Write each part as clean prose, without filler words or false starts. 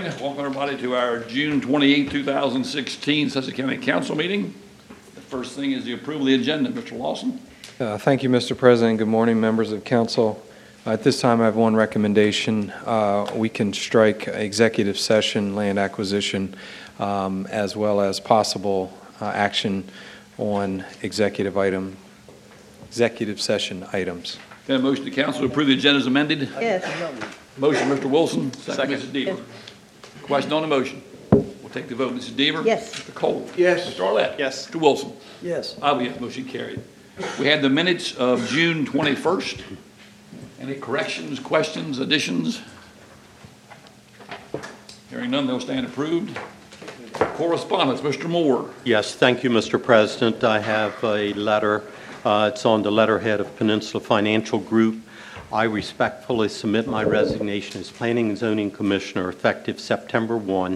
morning. Welcome everybody to our June 28, 2016 Sussex County Council meeting. The first thing is the approval of the agenda. Mr. Lawson. Thank you, Mr. President. Good morning, members of council. At this time, I have one recommendation. We can strike executive session, land acquisition, as well as possible action on executive session items. Got a motion to council to approve the agenda as amended? Yes. Motion, Mr. Wilson. Second, Mrs. Deaver. Yes. Question on the motion. We'll take the vote. Mrs. Deaver? Yes. Mr. Cole? Yes. Mr. Arlett? Yes. Mr. Wilson? Yes. I will yes. Motion carried. We had the minutes of June 21st. Any corrections, questions, additions? Hearing none, they'll stand approved. Correspondence, Mr. Moore. Yes, thank you, Mr. President. I have a letter. It's on the letterhead of Peninsula Financial Group. I respectfully submit my resignation as Planning and Zoning Commissioner effective September 1,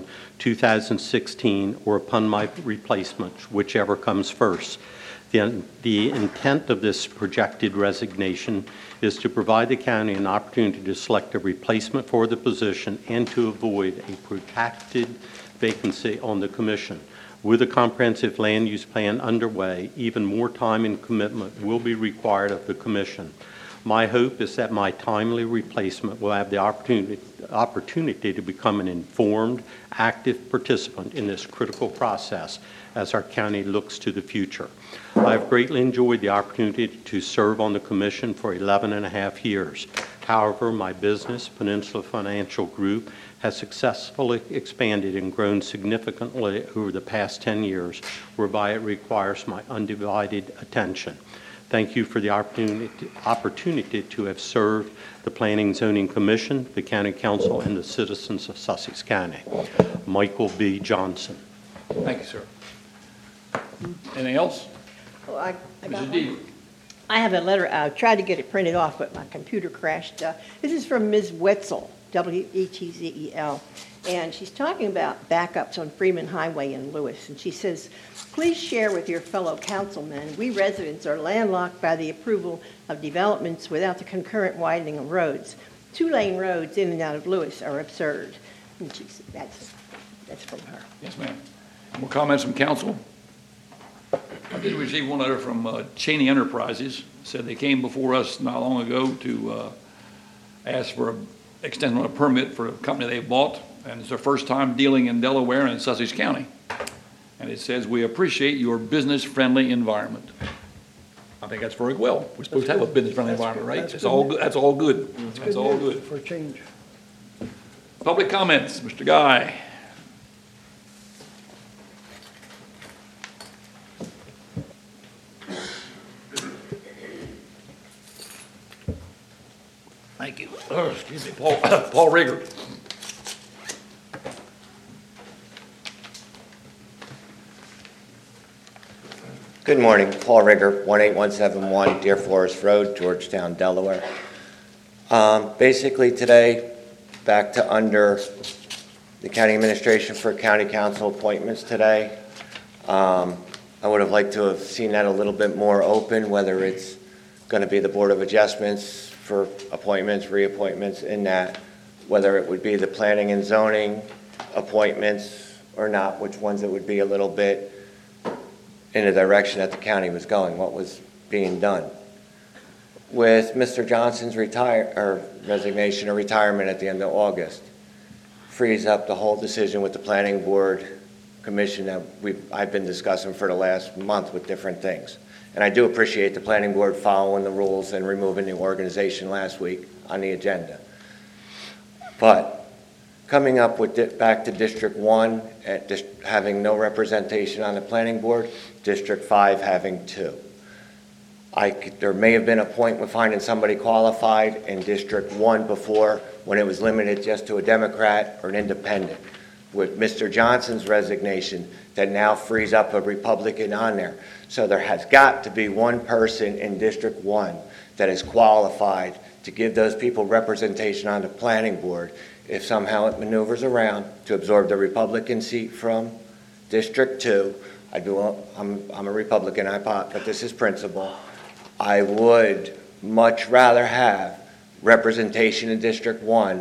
2016, or upon my replacement, whichever comes first. The intent of this projected resignation is to provide the county an opportunity to select a replacement for the position and to avoid a protracted vacancy on the commission. With a comprehensive land use plan underway, even more time and commitment will be required of the commission. My hope is that my timely replacement will have the opportunity to become an informed, active participant in this critical process as our county looks to the future. I have greatly enjoyed the opportunity to serve on the commission for 11 and a half years. However, my business, Peninsula Financial Group, has successfully expanded and grown significantly over the past 10 years, whereby it requires my undivided attention. Thank you for the opportunity to have served the Planning and Zoning Commission, the County Council, and the citizens of Sussex County. Michael B. Johnson. Thank you, sir. Anything else? Oh, I got Mrs. one. Deaver. I have a letter. I tried to get it printed off, but my computer crashed. This is from Ms. Wetzel, W-E-T-Z-E-L, and she's talking about backups on Freeman Highway in Lewis. And she says, please share with your fellow councilmen, we residents are landlocked by the approval of developments without the concurrent widening of roads. 2-lane roads in and out of Lewis are absurd. And she said, that's from her. Yes, ma'am. More comments from council? I did receive one letter from Cheney Enterprises. Said they came before us not long ago to ask for an extension of a permit for a company they bought, and it's their first time dealing in Delaware and in Sussex County. And it says, we appreciate your business-friendly environment. I think that's very well. We're supposed to have a business-friendly environment, right? That's all good. That's all good. That's all good. For a change. Public comments, Mr. Guy. Thank you. Excuse me, Paul Rigger. Good morning, Paul Rigger, 18171 Deer Forest Road, Georgetown, Delaware. Basically today, back to under the county administration for county council appointments today. I would have liked to have seen that a little bit more open, whether it's going to be the Board of Adjustments for appointments, reappointments in that, whether it would be the planning and zoning appointments or not, which ones it would be a little bit in the direction that the county was going, what was being done. With Mr. Johnson's resignation or retirement at the end of August, frees up the whole decision with the planning board commission that I've been discussing for the last month with different things. And I do appreciate the planning board following the rules and removing the organization last week on the agenda. But coming up with back to District 1, having no representation on the planning board, District 5 having 2. There may have been a point with finding somebody qualified in District 1 before when it was limited just to a Democrat or an independent. With Mr. Johnson's resignation, that now frees up a Republican on there. So there has got to be one person in District 1 that is qualified to give those people representation on the planning board. If somehow it maneuvers around to absorb the Republican seat from District 2, I'm a Republican, but this is principle. I would much rather have representation in District 1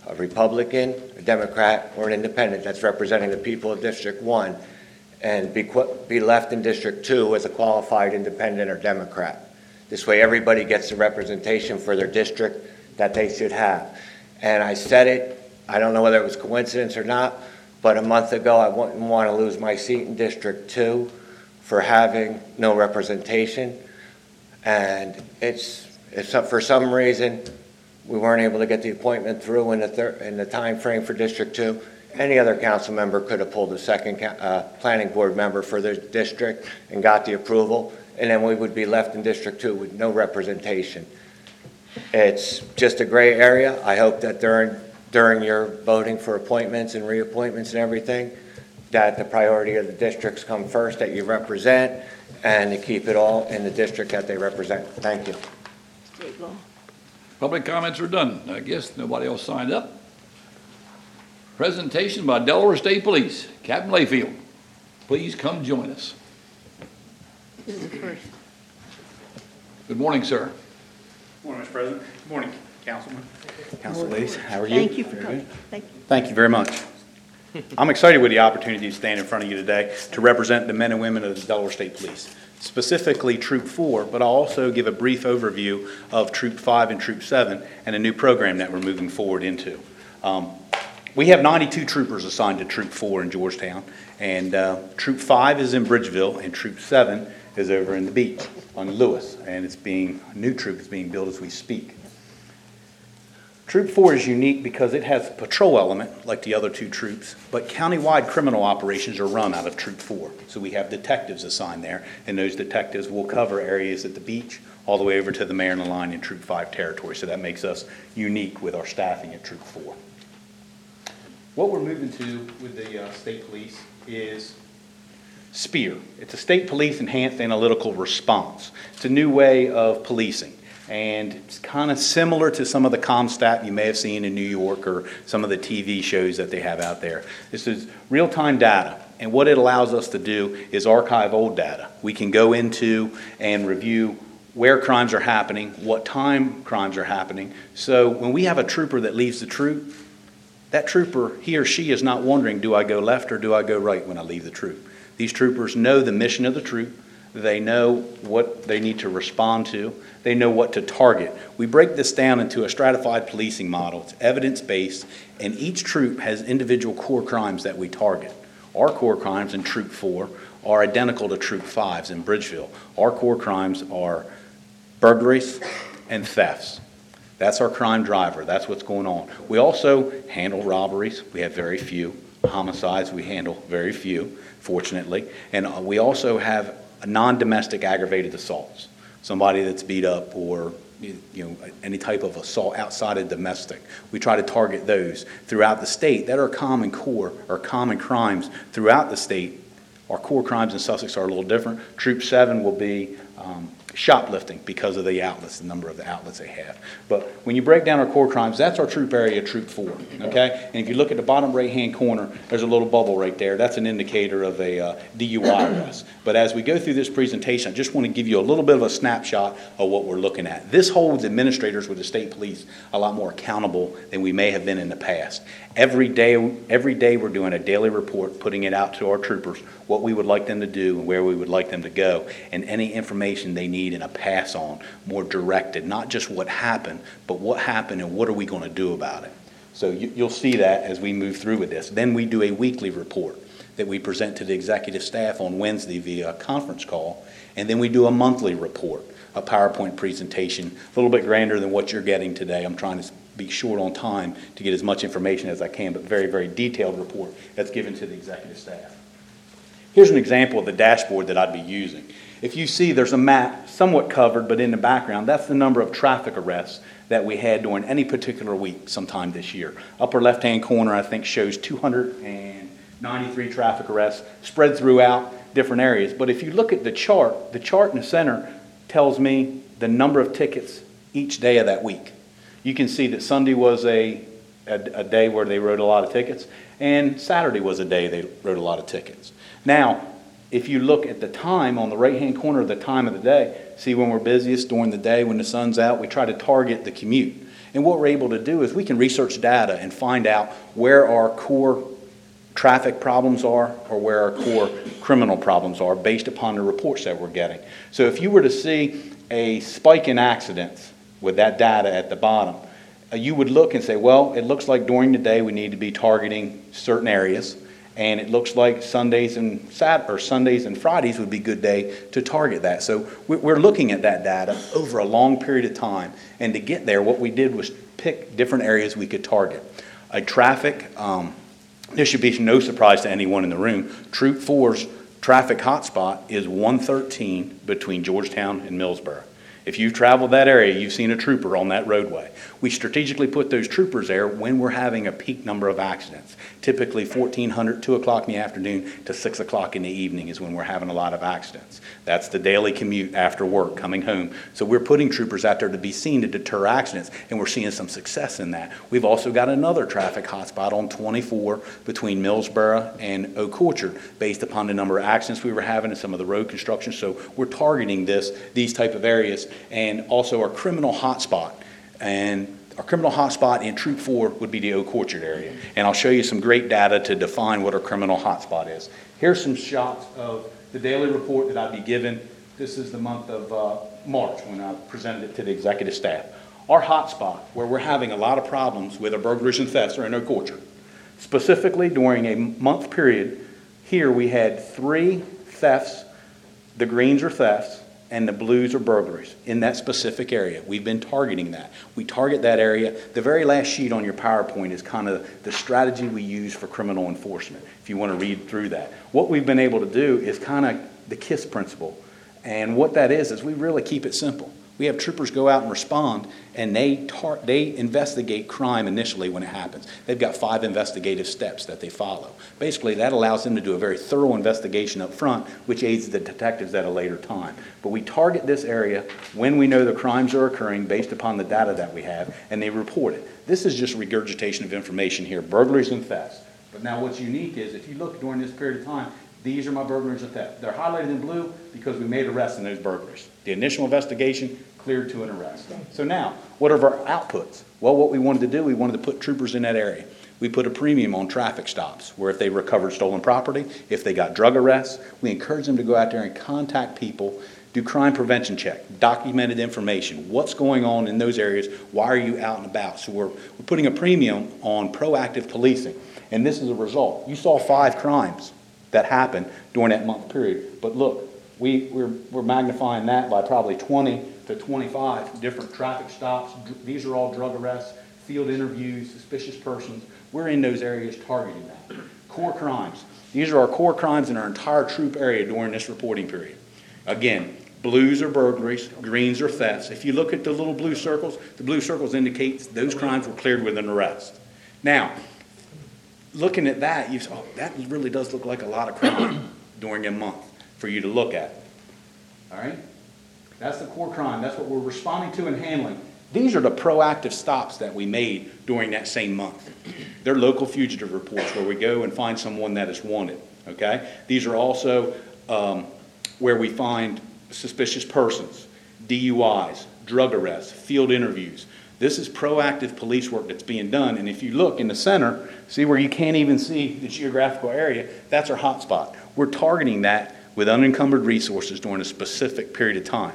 a Republican, a Democrat, or an independent that's representing the people of District 1, and be left in District 2 as a qualified independent or Democrat. This way everybody gets the representation for their district that they should have. And I said it, I don't know whether it was coincidence or not, but a month ago I wouldn't want to lose my seat in District 2 for having no representation. And for some reason we weren't able to get the appointment through in the time frame for District 2. Any other council member could have pulled a second planning board member for their district and got the approval, and then we would be left in District 2 with no representation. It's just a gray area. I hope that during your voting for appointments and reappointments and everything, that the priority of the districts come first that you represent, and to keep it all in the district that they represent. Thank you. State law. Public comments are done. I guess nobody else signed up. Presentation by Delaware State Police. Captain Layfield, please come join us. This is the first. Good morning, sir. Good morning, Mr. President. Good morning, Councilman. Council ladies, how are you? Thank you for Very coming. good. Thank you. Thank you very much. I'm excited with the opportunity to stand in front of you today to represent the men and women of the Delaware State Police, specifically Troop 4, but I'll also give a brief overview of Troop 5 and Troop 7 and a new program that we're moving forward into. We have 92 troopers assigned to Troop 4 in Georgetown, and Troop 5 is in Bridgeville, and Troop 7 is over in the beach on Lewis, and a new troop is being built as we speak. Troop 4 is unique because it has a patrol element like the other two troops, but countywide criminal operations are run out of Troop 4. So we have detectives assigned there, and those detectives will cover areas at the beach all the way over to the Maryland line in Troop 5 territory. So that makes us unique with our staffing at Troop 4. What we're moving to with the state police is SPEAR. It's a state police enhanced analytical response. It's a new way of policing. And it's kind of similar to some of the CompStat you may have seen in New York or some of the TV shows that they have out there. This is real-time data, and what it allows us to do is archive old data. We can go into and review where crimes are happening, what time crimes are happening. So when we have a trooper that leaves the troop, that trooper, he or she, is not wondering, do I go left or do I go right when I leave the troop? These troopers know the mission of the troop. They know what they need to respond to. They know what to target. We break this down into a stratified policing model. It's evidence-based, and each troop has individual core crimes that we target. Our core crimes in Troop 4 are identical to Troop 5's in Bridgeville. Our core crimes are burglaries and thefts. That's our crime driver. That's what's going on. We also handle robberies. We have very few. Homicides, we handle very few, fortunately. And we also have non-domestic aggravated assaults. Somebody that's beat up or any type of assault outside of domestic. We try to target those throughout the state that are common core or common crimes throughout the state. Our core crimes in Sussex are a little different. Troop 7 will be shoplifting because of the outlets, the number of the outlets they have. But when you break down our core crimes, that's our troop area, Troop 4, okay? And if you look at the bottom right-hand corner, there's a little bubble right there. That's an indicator of a DUI arrest. But as we go through this presentation, I just want to give you a little bit of a snapshot of what we're looking at. This holds administrators with the state police a lot more accountable than we may have been in the past. Every day we're doing a daily report, putting it out to our troopers, what we would like them to do and where we would like them to go, and any information they need in a pass on, more directed, not just what happened, but what happened and what are we going to do about it. So you'll see that as we move through with this. Then we do a weekly report that we present to the executive staff on Wednesday via conference call, and then we do a monthly report, a PowerPoint presentation, a little bit grander than what you're getting today. I'm trying to be short on time to get as much information as I can, but very, very detailed report that's given to the executive staff. Here's an example of the dashboard that I'd be using. If you see there's a map somewhat covered, but in the background, that's the number of traffic arrests that we had during any particular week sometime this year. Upper left-hand corner, I think, shows 293 traffic arrests spread throughout different areas. But if you look at the chart in the center tells me the number of tickets each day of that week. You can see that Sunday was a day where they wrote a lot of tickets, and Saturday was a day they wrote a lot of tickets. Now, if you look at the time on the right-hand corner of the time of the day, see when we're busiest during the day when the sun's out, we try to target the commute. And what we're able to do is we can research data and find out where our core traffic problems are or where our core criminal problems are based upon the reports that we're getting. So if you were to see a spike in accidents with that data at the bottom, you would look and say, well, it looks like during the day we need to be targeting certain areas, and it looks like Sundays and Fridays would be a good day to target that. So we're looking at that data over a long period of time, and to get there, what we did was pick different areas we could target. This should be no surprise to anyone in the room. Troop 4's traffic hotspot is 113 between Georgetown and Millsboro. If you've traveled that area, you've seen a trooper on that roadway. We strategically put those troopers there when we're having a peak number of accidents. Typically 1400, 2 o'clock in the afternoon to 6 o'clock in the evening is when we're having a lot of accidents. That's the daily commute after work, coming home. So we're putting troopers out there to be seen to deter accidents, and we're seeing some success in that. We've also got another traffic hotspot on 24 between Millsboro and Oak Orchard based upon the number of accidents we were having and some of the road construction. So we're targeting these type of areas, and also our criminal hotspot. And our criminal hotspot in Troop 4 would be the Oak Orchard area. And I'll show you some great data to define what our criminal hotspot is. Here's some shots of the daily report that I'd be given. This is the month of March when I presented it to the executive staff. Our hotspot, where we're having a lot of problems with our burglaries and thefts, are in Oak Orchard. Specifically, during a month period, here we had 3 thefts. The greens are thefts, and the blues are burglaries in that specific area. We've been targeting that. We target that area. The very last sheet on your PowerPoint is kind of the strategy we use for criminal enforcement, if you want to read through that. What we've been able to do is kind of the KISS principle. And what that is we really keep it simple. We have troopers go out and respond, and they investigate crime initially when it happens. They've got 5 investigative steps that they follow. Basically, that allows them to do a very thorough investigation up front, which aids the detectives at a later time. But we target this area when we know the crimes are occurring based upon the data that we have, and they report it. This is just regurgitation of information here, burglaries and thefts. But now what's unique is if you look during this period of time, these are my burglaries and theft. They're highlighted in blue because we made arrests in those burglaries. The initial investigation cleared to an arrest. So now, what are our outputs? Well, what we wanted to do, we wanted to put troopers in that area. We put a premium on traffic stops, where if they recovered stolen property, if they got drug arrests, we encourage them to go out there and contact people, do crime prevention check, documented information, what's going on in those areas, why are you out and about? So we're putting a premium on proactive policing, and this is a result. You saw 5 crimes that happened during that month period, but look, we're magnifying that by probably 20 to 25 different traffic stops. These are all drug arrests, field interviews, suspicious persons. We're in those areas targeting that. Core crimes. These are our core crimes in our entire troop area during this reporting period. Again, blues are burglaries, greens are thefts. If you look at the little blue circles indicate those crimes were cleared with an arrest. Now, looking at that, you say, oh, that really does look like a lot of crime during a month for you to look at. All right? That's the core crime. That's what we're responding to and handling. These are the proactive stops that we made during that same month. They're local fugitive reports where we go and find someone that is wanted. Okay? These are also where we find suspicious persons, DUIs, drug arrests, field interviews. This is proactive police work that's being done. And if you look in the center, see where you can't even see the geographical area, that's our hot spot. We're targeting that with unencumbered resources during a specific period of time.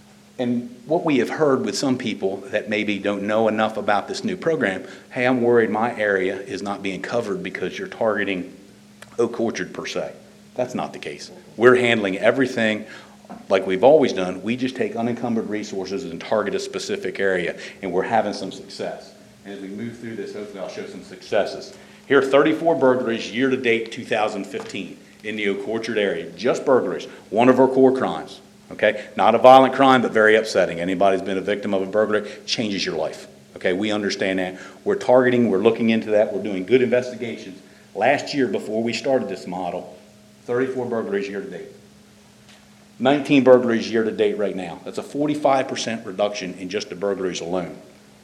And what we have heard with some people that maybe don't know enough about this new program, hey, I'm worried my area is not being covered because you're targeting Oak Orchard per se. That's not the case. We're handling everything like we've always done. We just take unencumbered resources and target a specific area, and we're having some success. And as we move through this, hopefully I'll show some successes. Here are 34 burglaries year-to-date 2015 in the Oak Orchard area. Just burglaries, one of our core crimes. Okay, not a violent crime, but very upsetting. Anybody's been a victim of a burglary, changes your life. Okay, we understand that. We're targeting, we're looking into that, we're doing good investigations. Last year, before we started this model, 34 burglaries year to date. 19 burglaries year to date right now. That's a 45% reduction in just the burglaries alone.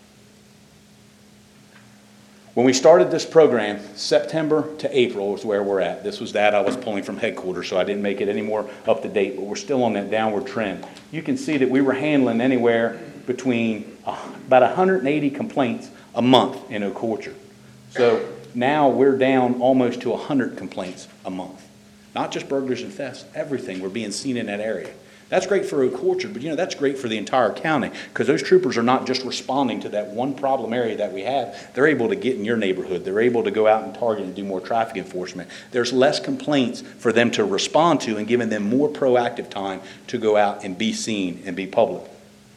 When we started this program, September to April is where we're at. This was that I was pulling from headquarters, so I didn't make it any more up to date, but we're still on that downward trend. You can see that we were handling anywhere between about 180 complaints a month in Oak Orchard. So now we're down almost to 100 complaints a month. Not just burglaries and thefts, everything we're being seen in that area. That's great for Oak Orchard, but that's great for the entire county, because those troopers are not just responding to that one problem area that we have. They're able to get in your neighborhood. They're able to go out and target and do more traffic enforcement. There's less complaints for them to respond to and giving them more proactive time to go out and be seen and be public.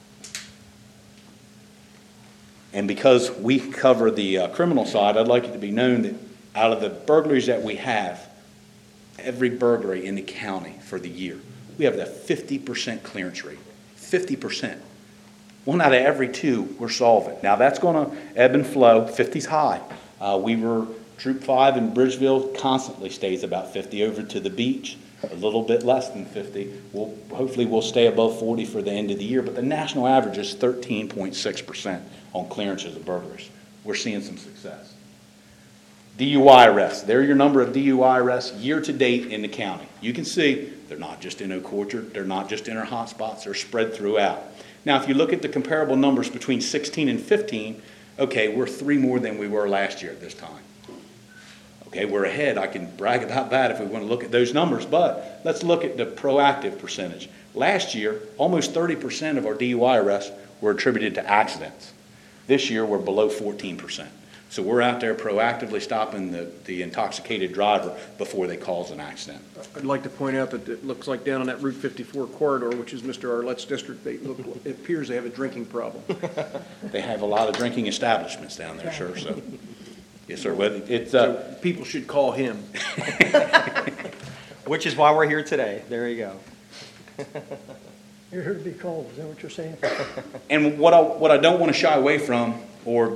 And because we cover the criminal side, I'd like it to be known that out of the burglaries that we have, every burglary in the county for the year, we have that 50% clearance rate. 50%. 1 out of every 2 we're solving. Now that's going to ebb and flow. 50's high. Troop 5 in Bridgeville constantly stays about 50. Over to the beach, a little bit less than 50. Hopefully we'll stay above 40 for the end of the year, but the national average is 13.6% on clearances of burglaries. We're seeing some success. DUI arrests. There are your number of DUI arrests year to date in the county. You can see they're not just in Oak Orchard. They're not just in our hot spots. They're spread throughout. Now, if you look at the comparable numbers between 16 and 15, okay, we're 3 more than we were last year at this time. Okay, we're ahead. I can brag about that if we want to look at those numbers, but let's look at the proactive percentage. Last year, almost 30% of our DUI arrests were attributed to accidents. This year, we're below 14%. So we're out there proactively stopping the intoxicated driver before they cause an accident. I'd like to point out that it looks like down on that Route 54 corridor, which is Mr. Arlett's district, it appears they have a drinking problem. They have a lot of drinking establishments down there, sir. So, yes, sir. But it's So people should call him. Which is why we're here today. There you go. You're here to be called, is that what you're saying? and what I don't want to shy away from or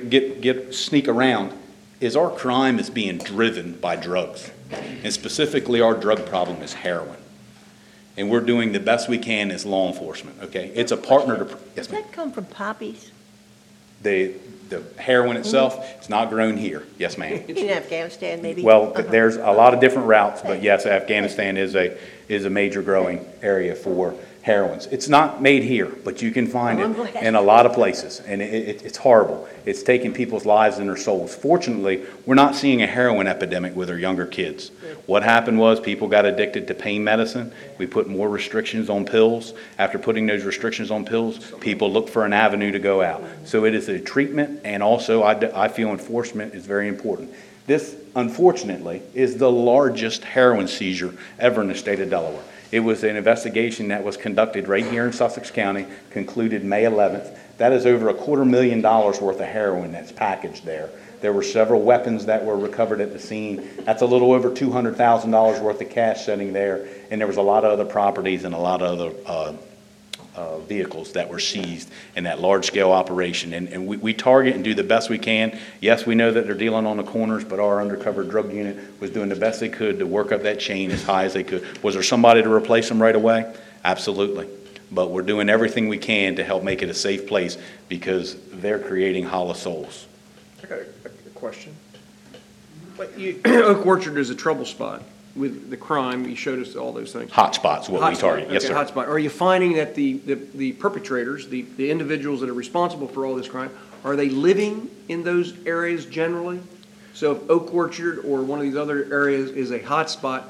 sneak around is our crime is being driven by drugs, and specifically our drug problem is heroin. And we're doing the best we can as law enforcement. Okay, it's a partner to. Yes, Does ma'am. that come from poppies? The heroin itself, it's not grown here. Yes, ma'am. In Afghanistan, maybe? Well, there's a lot of different routes, but yes, Afghanistan is a major growing area for heroins. It's not made here, but you can find Oh, I'm it glad. in a lot of places, and it's horrible. It's taking people's lives and their souls. Fortunately, we're not seeing a heroin epidemic with our younger kids. What happened was people got addicted to pain medicine. We put more restrictions on pills. After putting those restrictions on pills, people look for an avenue to go out. So it is a treatment, and also I feel enforcement is very important. This, unfortunately, is the largest heroin seizure ever in the state of Delaware. It was an investigation that was conducted right here in Sussex County, concluded May 11th. That is over $250,000 worth of heroin that's packaged there. There were several weapons that were recovered at the scene. That's a little over $200,000 worth of cash sitting there. And there was a lot of other properties and a lot of other vehicles that were seized in that large-scale operation. And we target and do the best we can. Yes, we know that they're dealing on the corners, but our undercover drug unit was doing the best they could to work up that chain as high as they could. Was there somebody to replace them right away? Absolutely. But we're doing everything we can to help make it a safe place because they're creating hollow souls. I got a question. But Oak Orchard is a trouble spot with the crime. You showed us all those things. Hot spots, what we Hotspot, target. Yes, okay, sir. hotspot. Are you finding that the perpetrators, the individuals that are responsible for all this crime, are they living in those areas generally? So if Oak Orchard or one of these other areas is a hotspot,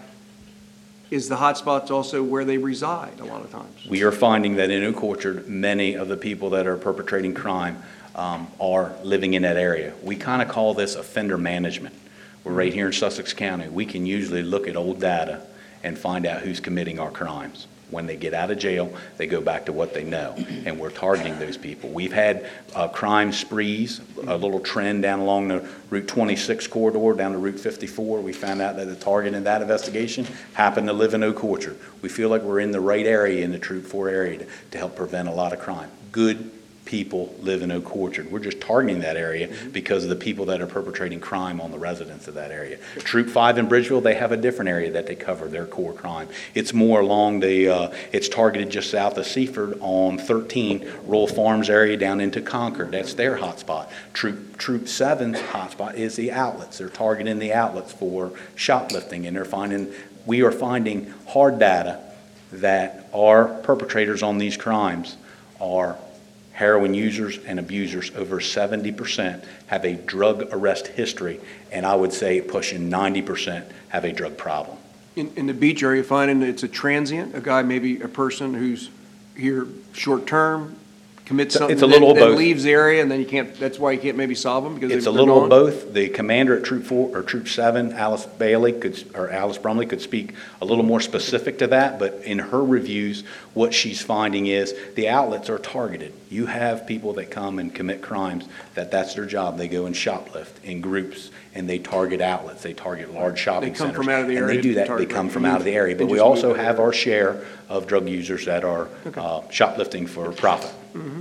is the hotspots also where they reside a lot of times? We are finding that in Oak Orchard, many of the people that are perpetrating crime are living in that area. We kind of call this offender management. We're right here in Sussex County. We can usually look at old data and find out who's committing our crimes. When they get out of jail, they go back to what they know, and we're targeting those people. We've had crime sprees, a little trend down along the Route 26 corridor, down to Route 54. We found out that the target in that investigation happened to live in Oak Orchard. We feel like we're in the right area, in the Troop 4 area, to help prevent a lot of crime. Good people live in Oak Orchard. We're just targeting that area because of the people that are perpetrating crime on the residents of that area. Troop 5 in Bridgeville, they have a different area that they cover their core crime. It's more along it's targeted just south of Seaford on 13, Royal Farms area down into Concord. That's their hotspot. Troop 7's hotspot is the outlets. They're targeting the outlets for shoplifting, and we are finding hard data that our perpetrators on these crimes are heroin users and abusers, over 70% have a drug arrest history, and I would say pushing 90% have a drug problem. In the beach, are you finding it's a transient, a guy, maybe a person who's here short-term, commits something, It's a little of then both. leaves the area, and then you can't, that's why you can't maybe solve them, because It's they're a little gone? of both. The commander at Troop 4 or Troop 7, Alice Brumley, could speak a little more specific to that, but in her reviews, what she's finding is the outlets are targeted. You have people that come and commit crimes, that's their job. They go and shoplift in groups, and they target outlets. They target large shopping They centers. come from out of the And area they do to that. They target come you. from out of the area. They But we just move also there. have our share of drug users that are shoplifting for profit.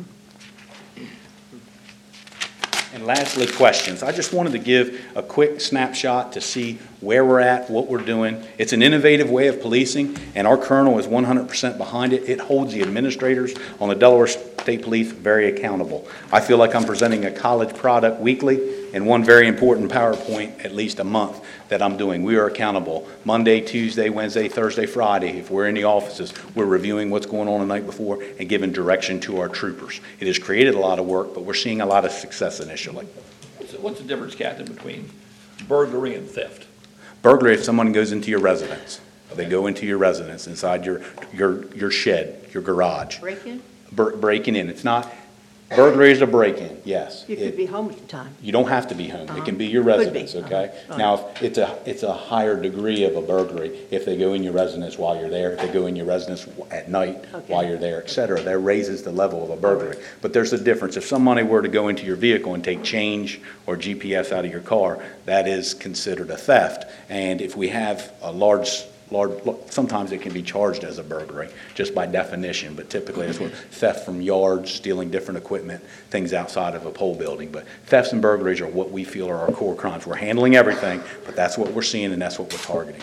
And lastly, questions. I just wanted to give a quick snapshot to see where we're at, what we're doing. It's an innovative way of policing, and our colonel is 100% behind it. It holds the administrators on the Delaware State Police very accountable. I feel like I'm presenting a college product weekly and one very important PowerPoint at least a month that I'm doing. We are accountable Monday, Tuesday, Wednesday, Thursday, Friday. If we're in the offices, we're reviewing what's going on the night before and giving direction to our troopers. It has created a lot of work, but we're seeing a lot of success initially. What's the difference, Captain, between burglary and theft? Burglary, if someone goes into your residence, they go into your residence, inside your shed, your garage. Break-in? Breaking in. It's not, burglary is a break-in, yes. You could be home at the time. You don't have to be home. It can be your Could be. residence, okay? Uh-huh. Now, if it's a higher degree of a burglary if they go in your residence while you're there, if they go in your residence at night Okay. while you're there, et cetera. That raises the level of a burglary. But there's a difference. If somebody were to go into your vehicle and take change or GPS out of your car, that is considered a theft. And if we have a large, sometimes it can be charged as a burglary, just by definition, but typically it's what theft from yards, stealing different equipment, things outside of a pole building. But thefts and burglaries are what we feel are our core crimes. We're handling everything, but that's what we're seeing and that's what we're targeting.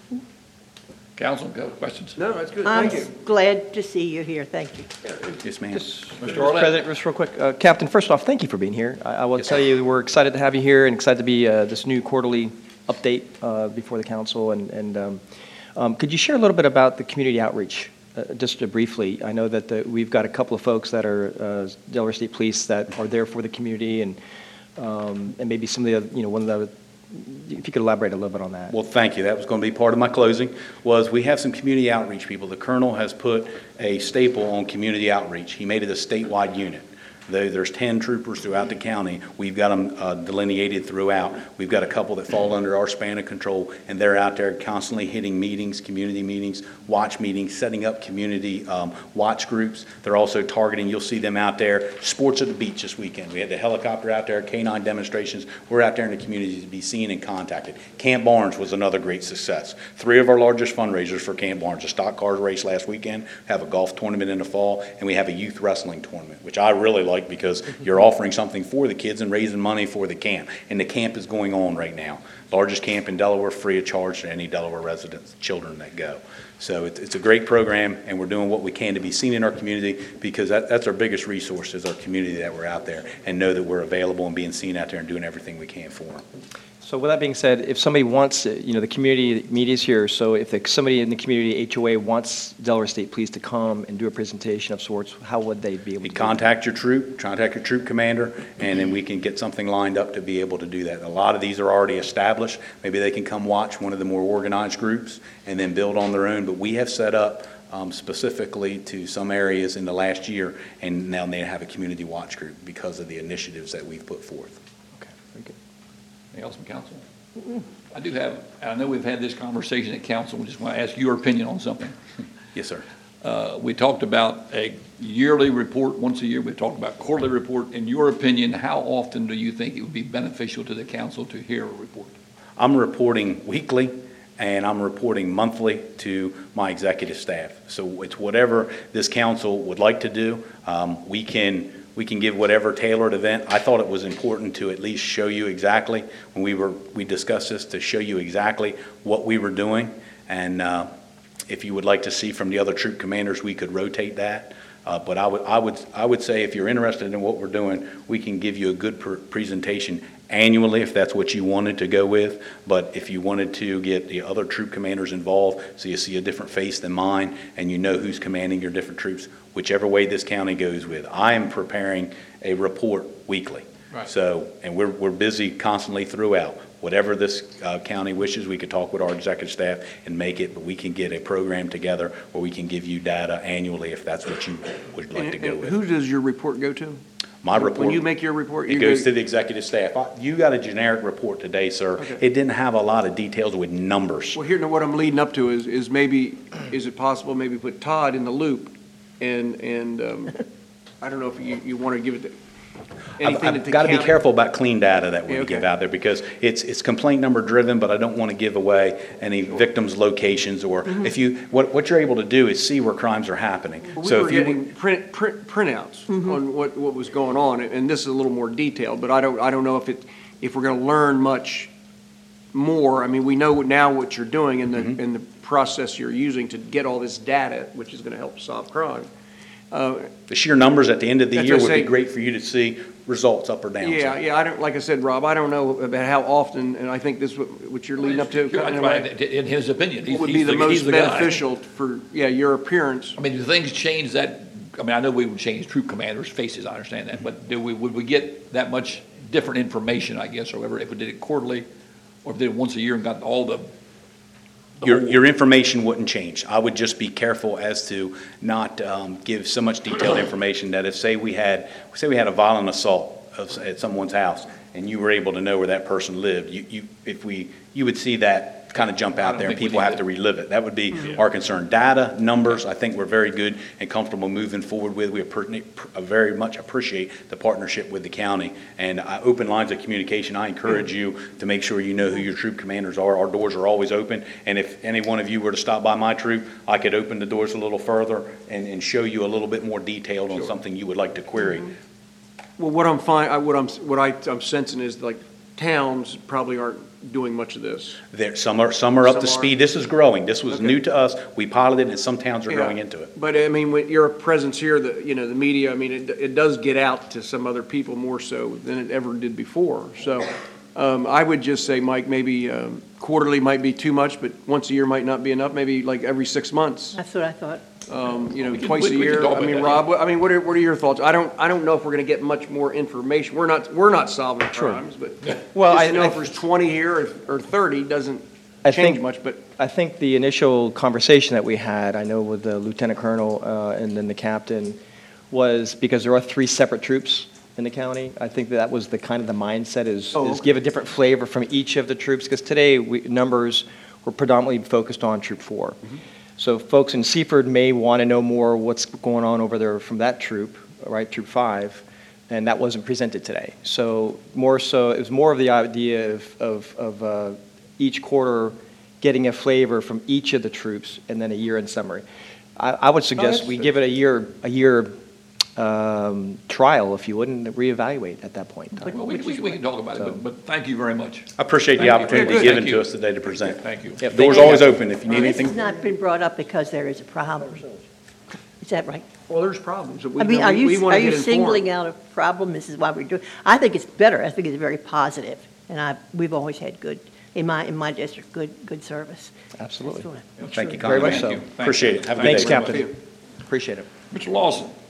Counsel, got questions? No, that's good, I'm thank you. glad to see you here, thank you. Yes, ma'am. Mr. Arlett? President, just real quick, Captain, first off, thank you for being here. I will tell you, we're excited to have you here and excited to be this new quarterly update before the council. And could you share a little bit about the community outreach, just briefly? I know that we've got a couple of folks that are Delaware State Police that are there for the community, and maybe some of the other, one of the, if you could elaborate a little bit on that. Well, thank you. That was going to be part of my closing, was we have some community outreach people. The colonel has put a staple on community outreach. He made it a statewide unit. There's 10 troopers throughout the county. We've got them delineated throughout. We've got a couple that fall under our span of control, and they're out there constantly hitting meetings, community meetings, watch meetings, setting up community watch groups. They're also targeting, you'll see them out there, sports at the beach this weekend. We had the helicopter out there, K-9 demonstrations. We're out there in the community to be seen and contacted. Camp Barnes was another great success. 3 of our largest fundraisers for Camp Barnes, a stock cars race last weekend, have a golf tournament in the fall, and we have a youth wrestling tournament, which I really like because you're offering something for the kids and raising money for the camp. And the camp is going on right now. Largest camp in Delaware, free of charge to any Delaware residents, children that go. So it's a great program, and we're doing what we can to be seen in our community, because that's our biggest resource, is our community, that we're out there and know that we're available and being seen out there and doing everything we can for them. So with that being said, if somebody wants, the community media's here, so if somebody in the community HOA wants Delaware State Police to come and do a presentation of sorts, how would they be able to You do contact your troop commander, and then we can get something lined up to be able to do that. A lot of these are already established. Maybe they can come watch one of the more organized groups and then build on their own. But we have set up specifically to some areas in the last year, and now they have a community watch group because of the initiatives that we've put forth. Okay, very good. Anything else from council? I know we've had this conversation at council. We just want to ask your opinion on something. Yes, sir. We talked about a yearly report once a year. We talked about quarterly report. In your opinion, how often do you think it would be beneficial to the council to hear a report? I'm reporting weekly, and I'm reporting monthly to my executive staff. So it's whatever this council would like to do. We can give whatever tailored event. I thought it was important to at least show you exactly, when we discussed this, to show you exactly what we were doing. And if you would like to see from the other troop commanders, we could rotate that. But I would say if you're interested in what we're doing, we can give you a good presentation annually if that's what you wanted to go with. But if you wanted to get the other troop commanders involved, so you see a different face than mine and you know who's commanding your different troops, whichever way this county goes with. I am preparing a report weekly. Right. So, and we're busy constantly throughout. Whatever this county wishes, we could talk with our executive staff and make it, but we can get a program together where we can give you data annually if that's what you would like to go And with. who does your report go to? My report. When you make your report, It goes to the executive staff. You got a generic report today, sir. Okay. It didn't have a lot of details with numbers. Well, here, what I'm leading up to is maybe, is it possible maybe put Todd in the loop? And I don't know if you want to give it anything that I've the got to be county- careful about clean data that we Yeah, give okay. out there because it's complaint number driven, but I don't want to give away any victims' locations or if you, what you're able to do is see where crimes are happening. Well, we So were if you getting printouts on what was going on, and this is a little more detailed, but I don't know if we're going to learn much more. I mean, we know now what you're doing and the process you're using to get all this data, which is going to help solve crime. the sheer numbers at the end of the That's year what I would be say. great for you to see results up or down. Yeah, yeah, I don't, like I said, Rob, I don't know about how often, and I think this is what you're leading up to. in a way. In his opinion, What would be the most he's the guy. beneficial for, your appearance? I mean, do things change that, I mean, I know we would change troop commanders' faces, I understand that, but would we get that much different information, I guess, or whatever, if we did it quarterly, or if we did it once a year and got all the Your information wouldn't change. I would just be careful as to not give so much detailed information that if, say we had a violent assault at someone's house, and you were able to know where that person lived, you would see that kind of jump out there, and think we people need have to- to relive it. That would be our concern. Data, numbers, I think we're very good and comfortable moving forward with. We very much appreciate the partnership with the county, and open lines of communication. I encourage you to make sure you know who your troop commanders are. Our doors are always open, and if any one of you were to stop by my troop, I could open the doors a little further and show you a little bit more detailed on something you would like to query. Well, what I'm sensing is like towns probably aren't doing much of this. Some are up Some to are. speed. This is growing. This was Okay. new to us. We piloted, and some towns are Yeah. growing into it. But I mean, with your presence here, the media, I mean, it does get out to some other people more so than it ever did before. So I would just say, Mike, maybe quarterly might be too much, but once a year might not be enough. Maybe like every 6 months, That's what I thought. twice a we can year. talk I mean, about that. Rob, what are your thoughts? I don't know if we're going to get much more information. We're not solving crimes, but Well, just to know I- if there's 20 here or 30 doesn't I change think- much, but. I think the initial conversation that we had, I know with the lieutenant colonel and then the captain, was because there are 3 separate troops in the county. I think that was the kind of the mindset is Oh, okay. give a different flavor from each of the troops, because today numbers were predominantly focused on Troop 4. So folks in Seaford may want to know more what's going on over there from that troop, right, Troop 5, and that wasn't presented today. So it was more of the idea of each quarter getting a flavor from each of the troops and then a year-end summary. I would suggest we give it a year trial, if you would, and reevaluate at that point in time. Well, we can talk about it, but thank you very much. I appreciate the Thank you. opportunity Good. given Thank to you. us today to present. Thank you. Yeah, Door's thank you. always open if you need This has anything. not been brought up because there is a problem. Is that right? Well, there's problems. I mean, are We you wanna get informed. singling out a problem? This is why we're doing, I think it's better. I think it's very positive. And we've always had good, in my district, good service. Absolutely. That's what I- Thank you, Very much Congressman. so. Thank you. Appreciate it. Have a good Thanks, day. Captain. Appreciate it. Mr. Lawson.